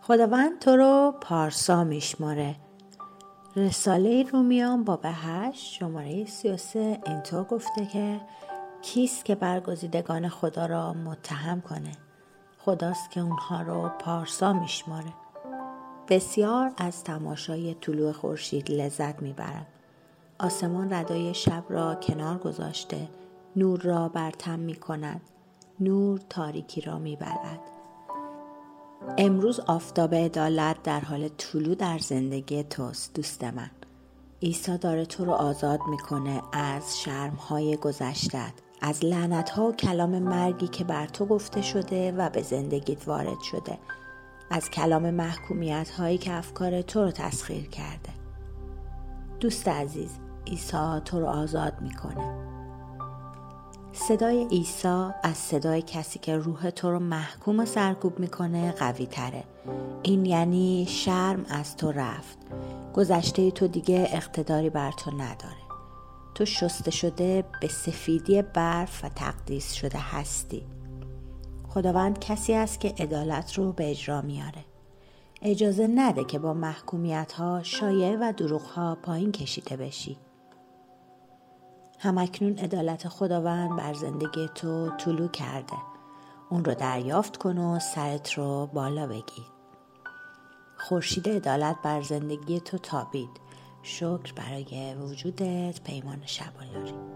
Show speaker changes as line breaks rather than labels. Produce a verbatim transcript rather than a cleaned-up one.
خداوند تو رو پارسا میشماره. رساله رومیان باب هشت شماره سی و سه اینطور گفته که کیست که برگزیدگان خدا را متهم کنه؟ خداست که اونها رو پارسا میشماره. بسیار از تماشای طلوع خورشید لذت میبرم. آسمان ردای شب را کنار گذاشته، نور را برتم میکند، نور تاریکی را میبلعد. امروز آفتاب عدالت در حال طلوع در زندگی توست دوست من. عیسی داره تو رو آزاد میکنه از شرمهای گذشتت، از لعنتها و کلام مرگی که بر تو گفته شده و به زندگیت وارد شده، از کلام محکومیت هایی که افکار تو رو تسخیر کرده. دوست عزیز، عیسی تو رو آزاد میکنه. صدای عیسی از صدای کسی که روح تو رو محکوم و سرکوب میکنه قوی تره. این یعنی شرم از تو رفت. گذشته تو دیگه اقتداری بر تو نداره. تو شسته شده به سفیدی برف و تقدیس شده هستی. خداوند کسی است که عدالت رو به اجرا میاره. اجازه نده که با محکومیت ها، شایعه و دروغ ها پایین کشیده بشی. همکنون عدالت خداوند بر زندگی تو طلوع کرده. اون رو دریافت کن و سرت رو بالا بگیر. خورشید عدالت بر زندگی تو تابید. شکر برای وجودت. پیمان شب‌الاری.